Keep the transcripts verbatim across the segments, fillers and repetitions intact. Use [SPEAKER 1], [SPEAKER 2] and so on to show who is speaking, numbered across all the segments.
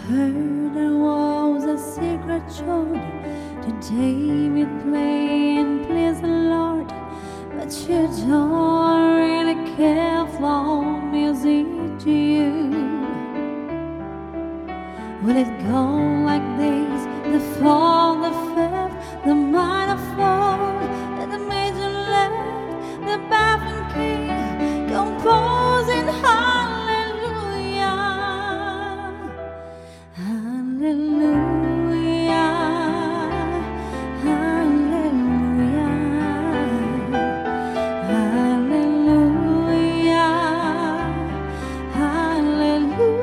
[SPEAKER 1] heard there was a secret chord to David play and please the Lord, but you don't really care for music, do you? Will it go like this? The fourth, the fifth, the minor fourth, and the major left, the baffling key, composing hallelujah, hallelujah, hallelujah, hallelujah, hallelujah.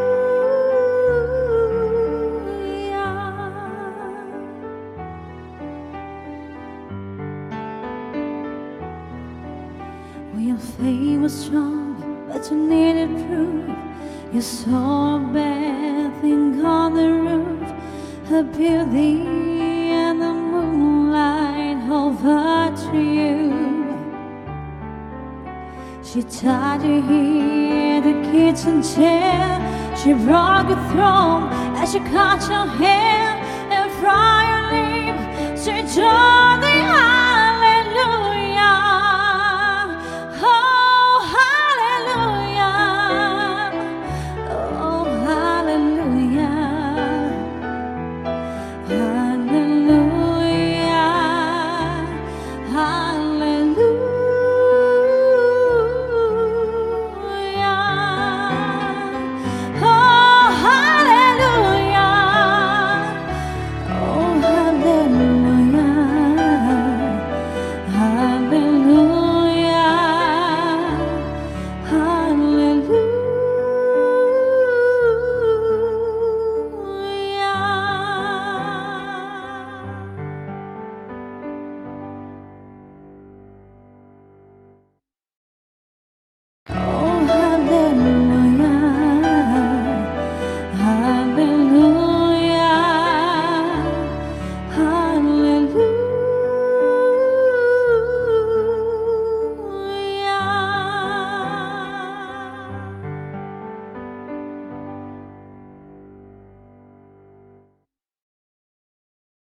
[SPEAKER 1] Well, your faith was strong, but you needed proof. You saw a bad thing on the roof, her beauty and the moonlight over to you. She tied you here, the kitchen chair. She broke your throne as she cut your hair, and from your lips she tore the eye.